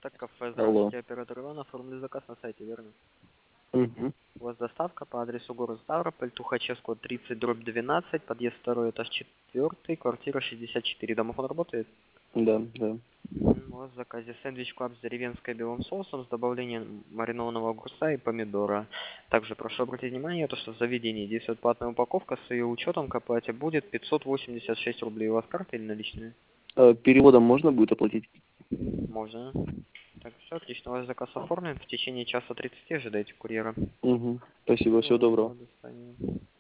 почта, кафе, Алло. здравствуйте, оператор Иван, оформили заказ на сайте, верно? Угу. У вас доставка по адресу город Ставрополь, Тухачевского 30/12, подъезд 2, этаж 4, квартира 64. Домофон работает? Да, да. У вас в заказе сэндвич клаб с деревенской белым соусом с добавлением маринованного огурца и помидора. Также прошу обратить внимание, то, что в заведении действует платная упаковка, с ее учетом к оплате будет 586 рублей. У вас карта или наличные? Переводом можно будет оплатить? Можно. Так, все отлично, у вас заказ оформлен. В течение часа 30 ожидайте курьера. Угу. Спасибо, всего доброго. До свидания.